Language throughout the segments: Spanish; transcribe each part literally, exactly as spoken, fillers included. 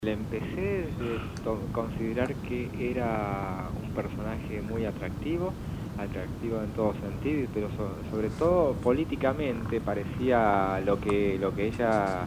Le empecé a considerar que era un personaje muy atractivo, atractivo en todo sentido, pero so, sobre todo políticamente parecía lo que lo que ella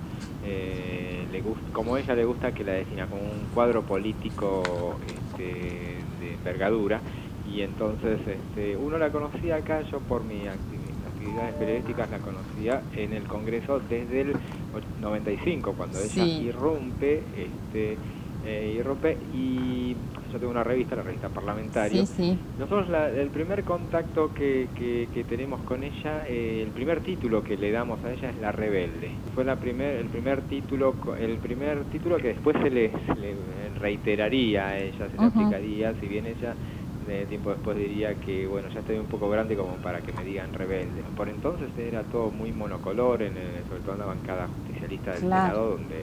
eh, le gusta, como ella le gusta que la defina, como un cuadro político este, de envergadura. Y entonces este, uno la conocía acá, yo por mis actividades periodísticas la conocía en el Congreso desde el noventa y cinco, cuando ella Sí. irrumpe, este, eh, irrumpe y yo tengo una revista, la revista Parlamentario. Sí, sí. Nosotros la, el primer contacto que, que, que tenemos con ella, eh, el primer título que le damos a ella es La Rebelde. Fue la primer, el primer título, el primer título que después se le, se le reiteraría a ella, se le Uh-huh. aplicaría, si bien ella de tiempo después diría que bueno, ya estoy un poco grande como para que me digan rebelde. Por entonces era todo muy monocolor, en el, sobre todo en la bancada justicialista del Claro. Senado, donde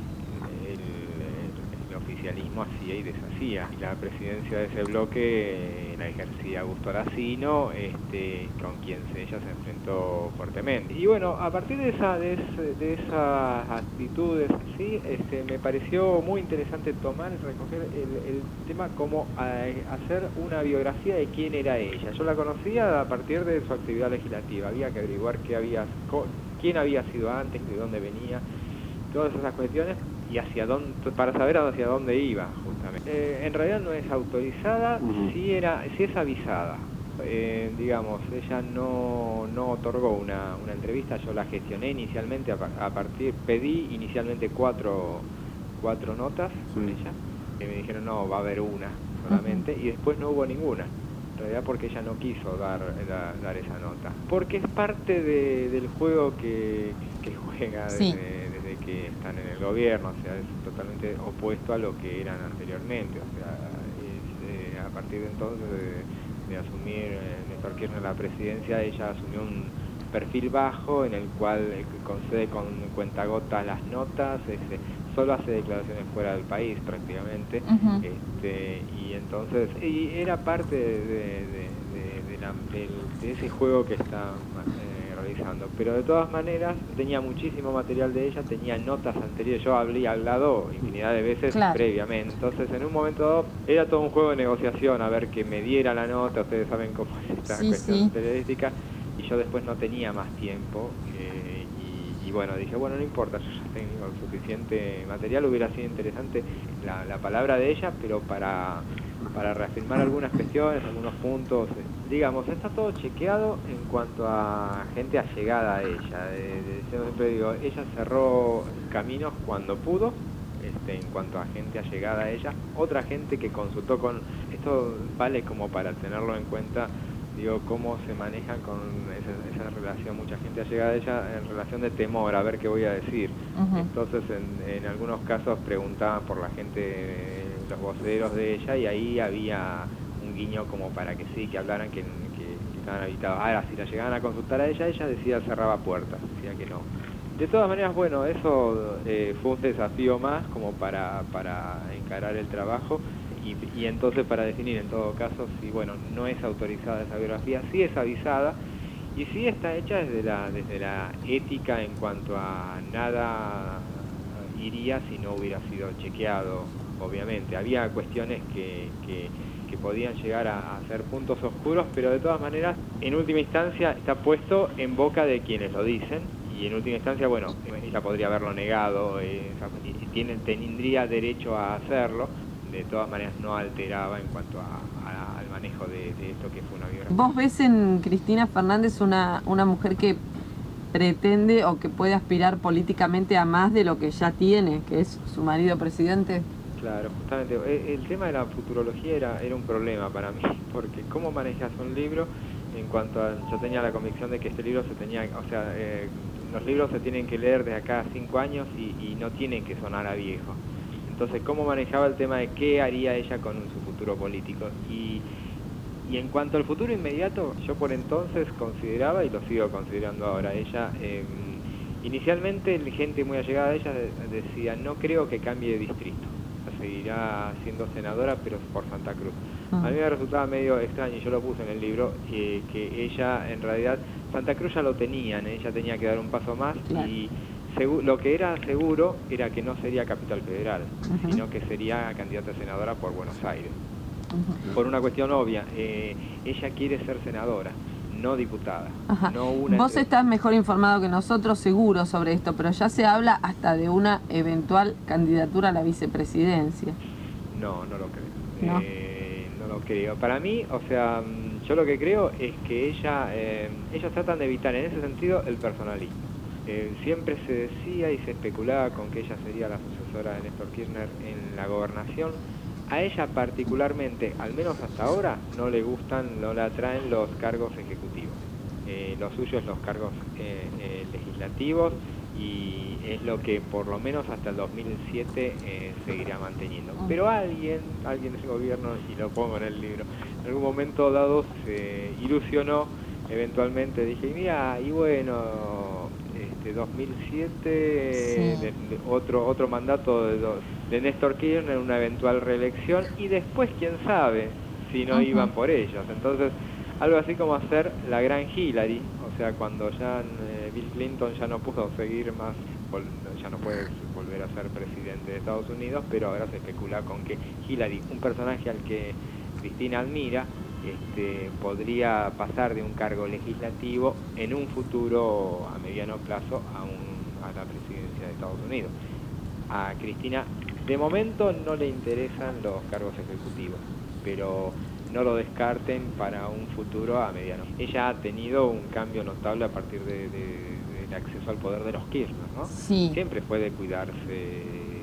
el, el, el oficialismo hacía y deshacía. La presidencia de ese bloque la ejercía Augusto Aracino, este, con quien se, ella se enfrentó fuertemente. Y bueno, a partir de, esa, de, ese, de esas actitudes, sí, este, me pareció muy interesante tomar, recoger el, el tema como a, hacer una biografía de quién era ella. Yo la conocía a partir de su actividad legislativa, había que averiguar qué había, quién había sido antes, de dónde venía, todas esas cuestiones, y hacia dónde, para saber hacia dónde iba, justamente. Eh, en realidad no es autorizada, uh-huh. sí, era, sí es avisada. Eh, digamos, ella no, no otorgó una, una entrevista, yo la gestioné inicialmente, a, a partir, pedí inicialmente cuatro, cuatro notas con sí. ella, y me dijeron no, va a haber una solamente, uh-huh. y después no hubo ninguna, en realidad porque ella no quiso dar, dar, dar esa nota, porque es parte de, del juego que, que juega sí. desde, desde que están en el gobierno, o sea, es totalmente opuesto a lo que eran anteriormente, o sea, es, eh, a partir de entonces de, de asumir eh, Néstor Kirchner la presidencia, ella asumió un perfil bajo en el cual eh, concede con cuentagotas las notas, este, solo hace declaraciones fuera del país prácticamente, uh-huh. este, y entonces y era parte de, de, de, de, la, de, de ese juego que está eh, realizando, pero de todas maneras tenía muchísimo material de ella, tenía notas anteriores, yo había hablado infinidad de veces claro. previamente, entonces en un momento dado era todo un juego de negociación, a ver que me diera la nota, ustedes saben cómo es esta sí, cuestión sí. periodística, y yo después no tenía más tiempo, eh, y, y bueno, dije, bueno, no importa, yo ya tengo suficiente material, hubiera sido interesante la, la palabra de ella, pero para, para reafirmar algunas cuestiones, algunos puntos, eh, digamos, está todo chequeado en cuanto a gente allegada a ella, de, de, yo siempre digo, ella cerró caminos cuando pudo, este, en cuanto a gente allegada a ella, otra gente que consultó con, esto vale como para tenerlo en cuenta, digo, cómo se maneja con esa, esa relación, mucha gente ha llegado a ella en relación de temor, a ver qué voy a decir. Uh-huh. Entonces, en, en algunos casos preguntaban por la gente, los voceros de ella, y ahí había un guiño como para que sí, que hablaran, que, que, que estaban habitados. Ahora, si la llegaban a consultar a ella, ella decía cerraba puertas, decía que no. De todas maneras, bueno, eso eh, fue un desafío más como para, para encarar el trabajo. Y, y entonces para definir en todo caso si bueno no es autorizada esa biografía, sí es avisada y sí está hecha desde la desde la ética en cuanto a nada iría si no hubiera sido chequeado, obviamente. Había cuestiones que, que, que podían llegar a, a ser puntos oscuros, pero de todas maneras en última instancia está puesto en boca de quienes lo dicen y en última instancia, bueno, ella podría haberlo negado, eh, y tiene, tendría derecho a hacerlo. De todas maneras no alteraba en cuanto a, a, al manejo de, de esto que fue una biografía. ¿Vos ves en Cristina Fernández una, una mujer que pretende o que puede aspirar políticamente a más de lo que ya tiene, que es su marido presidente? Claro, justamente, el, el tema de la futurología era, era un problema para mí, porque cómo manejas un libro en cuanto a, yo tenía la convicción de que este libro se tenía, o sea, eh, los libros se tienen que leer de acá a cinco años y, y no tienen que sonar a viejo. Entonces, ¿cómo manejaba el tema de qué haría ella con su futuro político? Y, y en cuanto al futuro inmediato, yo por entonces consideraba, y lo sigo considerando ahora, ella, eh, inicialmente gente muy allegada a ella decía, no creo que cambie de distrito, seguirá siendo senadora, pero por Santa Cruz. Uh-huh. A mí me resultaba medio extraño, y yo lo puse en el libro, eh, que ella en realidad, Santa Cruz ya lo tenían, ella tenía que dar un paso más, claro. y Segu- lo que era seguro era que no sería Capital Federal, Ujú. sino que sería candidata a senadora por Buenos Aires. Ujú. Por una cuestión obvia, eh, ella quiere ser senadora, no diputada. Ajá. No una Vos entre- estás mejor informado que nosotros, seguro, sobre esto, pero ya se habla hasta de una eventual candidatura a la vicepresidencia. No, no lo creo. ¿No? Eh, no lo creo. Para mí, o sea, mm, yo lo que creo es que ella, eh, ellos tratan de evitar en ese sentido el personalismo. Eh, siempre se decía y se especulaba con que ella sería la sucesora de Néstor Kirchner en la gobernación. A ella particularmente, al menos hasta ahora, no le gustan, no le atraen los cargos ejecutivos. Eh, lo suyo es los cargos eh, eh, legislativos y es lo que por lo menos hasta el dos mil siete eh, seguirá manteniendo. Pero alguien, alguien del gobierno, y lo pongo en el libro, en algún momento dado se ilusionó, eventualmente dije, mira, y bueno, este dos mil siete, Sí. de- de otro, otro mandato de, do- de Néstor Kirchner, una eventual reelección, y después quién sabe si no Ujú. iban por ellos. Entonces, algo así como hacer la gran Hillary, o sea, cuando ya eh, Bill Clinton ya no pudo seguir más, vol- ya no puede volver a ser presidente de Estados Unidos, pero ahora se especula con que Hillary, un personaje al que Cristina admira, este, podría pasar de un cargo legislativo en un futuro a mediano plazo a, un, a la presidencia de Estados Unidos. A Cristina de momento no le interesan los cargos ejecutivos, pero no lo descarten para un futuro a mediano. Ella ha tenido un cambio notable a partir de, de- del acceso al poder de los Kirchner, ¿no? Sí. Siempre fue de cuidarse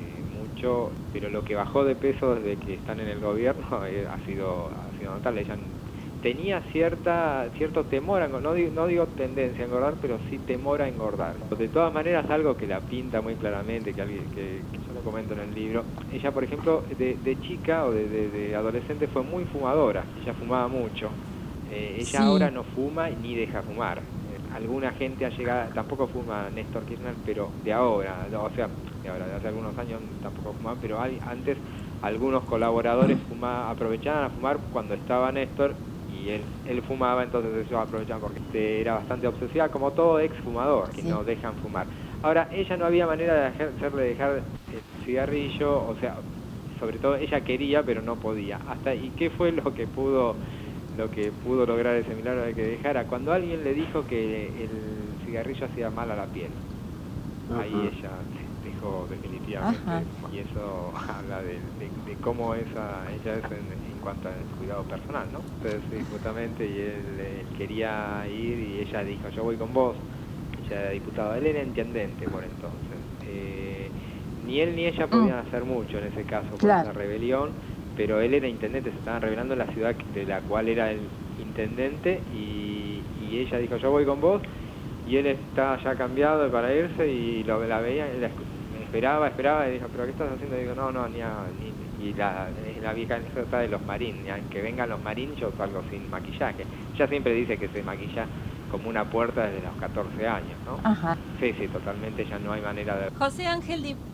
mucho, pero lo que bajó de peso desde que están en el gobierno eh, ha sido ha sido notable. Ella tenía cierta cierto temor, a, engor- no, digo, no digo tendencia a engordar, pero sí temor a engordar. De todas maneras, algo que la pinta muy claramente, que, alguien, que, que yo lo comento en el libro, ella, por ejemplo, de, de chica o de, de- de adolescente fue muy fumadora, ella fumaba mucho. Eh, ella Sí. ahora no fuma ni deja fumar. Eh, alguna gente ha llegado, tampoco fuma Néstor Kirchner, pero de ahora, no, o sea, de ahora, de hace algunos años tampoco fumaba, pero hay, antes algunos colaboradores fuma, aprovechaban a fumar cuando estaba Néstor y él, él fumaba, entonces ellos aprovechaban porque este, era bastante obsesiva, como todo ex fumador, que Sí. no dejan fumar. Ahora, ella no había manera de hacer- hacerle dejar el cigarrillo, o sea, sobre todo ella quería, pero no podía. Hasta ¿y qué fue lo que pudo lo que pudo lograr ese milagro de que dejara? Cuando alguien le dijo que el cigarrillo hacía mal a la piel. Ahí Ajá. ella dejó definitivamente. Ajá. Y eso habla de, de, de cómo esa, ella es en, en cuanto al cuidado personal, ¿no? Entonces, sí, justamente, y él, él quería ir y ella dijo, yo voy con vos. Ella era diputada, él era intendente por entonces. Eh, ni él ni ella podían hacer mucho en ese caso por Claro. esa rebelión, pero él era intendente, se estaban rebelando en la ciudad de la cual era el intendente y, y ella dijo, yo voy con vos, y él estaba ya cambiado para irse y lo, la veía, la escu- esperaba, esperaba y dijo, pero ¿qué estás haciendo? Y digo, no, no, ni, a, ni y la, es la vieja anécdota de los marines, ni a- que vengan los marines yo salgo sin maquillaje. Ella siempre dice que se maquilla como una puerta desde los catorce años, ¿no? Ajá. Sí, sí, totalmente, ya no hay manera de... José Ángel Di